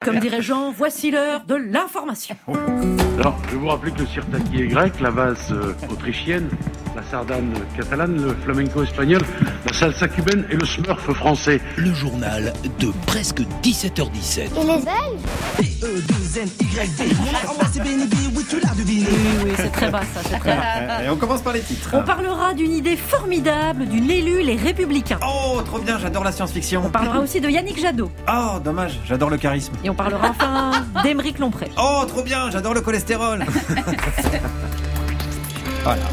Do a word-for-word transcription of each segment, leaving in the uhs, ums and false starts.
Comme dirait Jean, voici l'heure de l'information. Alors, je vous rappelle que le sirtaki est grec, la vase euh, autrichienne, la sardane catalane, le flamenco espagnol, la salsa cubaine et le smurf français. Le journal de presque dix-sept heures dix-sept. Et les Belges? Oui, oui, c'est très bas ça, c'est très bas. Et on commence par les titres. On parlera d'une idée formidable d'une élue Les Républicains. Oh, trop bien, j'adore la science-fiction. On parlera aussi de Yannick Jadot. Oh, dommage, j'adore le charisme. Et on parlera enfin d'Aymeric Lompré. Oh, trop bien, j'adore le cholestérol. Voilà.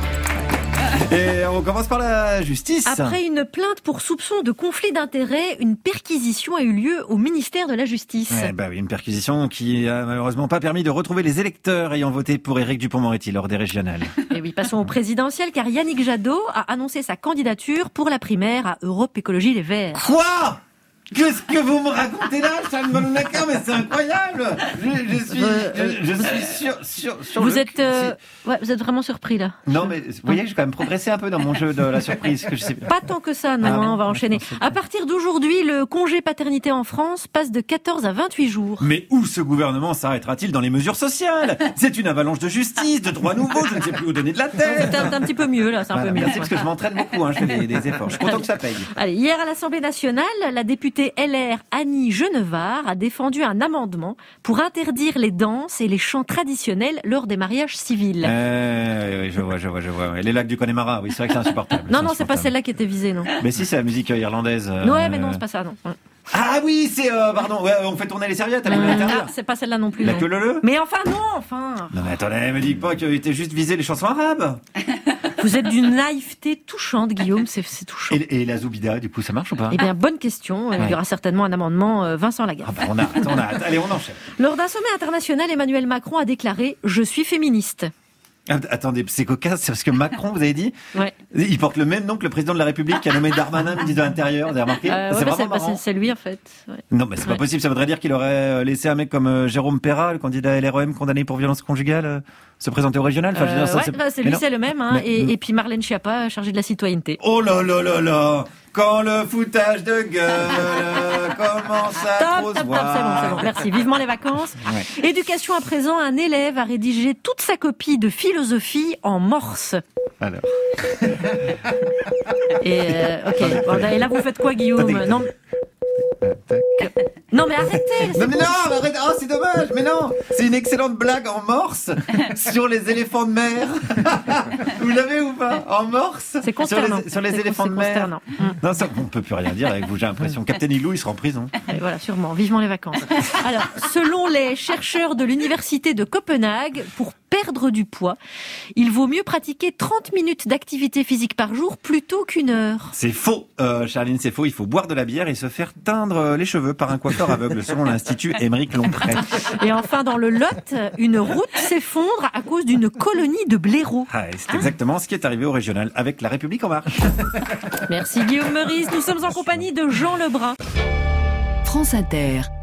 Et on commence par la justice. Après une plainte pour soupçon de conflit d'intérêts, une perquisition a eu lieu au ministère de la Justice. Ouais, bah oui, une perquisition qui a malheureusement pas permis de retrouver les électeurs ayant voté pour Éric Dupond-Moretti lors des régionales. Et oui, passons au présidentiel, car Yannick Jadot a annoncé sa candidature pour la primaire à Europe Écologie Les Verts. Quoi ? Qu'est-ce que vous me racontez là, Charles Malonaka? Mais c'est incroyable! Je, je suis, Euh, je, je suis sur, sur, sur Vous le êtes, cul. euh, ouais, vous êtes vraiment surpris là. Non, mais vous voyez, j'ai quand même progressé un peu dans mon jeu de la surprise. Que je sais... Pas tant que ça, non, Ah, hein, on va non, enchaîner. je pensais À partir d'aujourd'hui, le congé paternité en France passe de quatorze à vingt-huit jours. Mais où ce gouvernement s'arrêtera-t-il dans les mesures sociales? C'est une avalanche de justice, de droits nouveaux, je ne sais plus où donner de la tête. C'est un, un petit peu mieux là, c'est un Voilà, peu mieux. merci, parce que je m'entraîne beaucoup, hein, je fais des, des efforts. Je suis content que ça paye. Allez, hier à l'Assemblée nationale, la députée L R Annie Genevard a défendu un amendement pour interdire les danses et les chants traditionnels lors des mariages civils. Euh, oui, je vois, je vois, je vois. ouais. Les lacs du Connemara, oui, c'est vrai que c'est insupportable. non, non, c'est pas insupportable. celle-là qui était visée, non. Mais si, c'est la musique euh, irlandaise. euh, Ouais, mais non, c'est pas ça, non. Ah oui, c'est, euh, pardon, ouais, on fait tourner les serviettes, elle voulait Ah, l'interdire. c'est pas celle-là non plus. La non. queue leu. Mais enfin, non, enfin. Non mais attendez, me dis pas qu'il était juste visé les chansons arabes. Vous êtes d'une naïveté touchante, Guillaume, c'est, c'est touchant. Et, et la Zoubida, du coup, ça marche ou pas? Eh bien, bonne question. Il y aura certainement un amendement euh, Vincent Lagaffe. Ah bah on a hâte, on a hâte. Allez, on enchaîne. Lors d'un sommet international, Emmanuel Macron a déclaré « Je suis féministe Ah, attendez, c'est cocasse, c'est parce que Macron, vous avez dit, ». Ouais. il porte le même nom que le président de la République qui a nommé Darmanin ministre de l'Intérieur, vous avez remarqué? Euh, C'est ouais, bah, vraiment c'est, bah, marrant. c'est, c'est lui, en fait. Ouais. Non, mais c'est pas Ouais. possible, ça voudrait dire qu'il aurait laissé un mec comme euh, Jérôme Perra, le candidat L R E M condamné pour violence conjugale, euh, se présenter au régional. Enfin, je veux Euh, dire, ça, ouais, c'est... bah, c'est Mais lui, non. c'est le même. Hein, Mais- et, et puis Marlène Schiappa, chargée de la citoyenneté. Oh là là là là! Quand le foutage de gueule commence à Top, trop top, se top, c'est bon, c'est bon. voir. Merci. Vivement les vacances. Ouais. Éducation à présent, un élève a rédigé toute sa copie de philosophie en morse. Alors. Et euh, ok. Bon, et là, vous faites quoi, Guillaume? Attendez. Non, non, mais arrêtez. c'est Non mais bon. non, mais arrête, oh c'est dommage, mais non, c'est une excellente blague en morse sur les éléphants de mer. Vous l'avez ou pas? En morse? C'est consternant. Sur les, sur les C'est- éléphants c'est de mer. consternant. Mm. Non, ça, on peut plus rien dire avec vous, j'ai l'impression. Captain Igloo, il sera en prison. Et voilà, sûrement. Vivement les vacances. Alors, selon les chercheurs de l'université de Copenhague, pour perdre du poids, il vaut mieux pratiquer trente minutes d'activité physique par jour plutôt qu'une heure. C'est faux, euh, Charline, c'est faux. Il faut boire de la bière et se faire teindre les cheveux par un coiffeur aveugle, selon l'Institut Émeric Lompré. Et enfin, dans le Lot, une route s'effondre à cause d'une colonie de blaireaux. Ah, et c'est exactement ce qui est arrivé au régional avec La République En Marche. Merci Guillaume Meurice. Nous sommes en compagnie de Jean Lebrun. France Inter.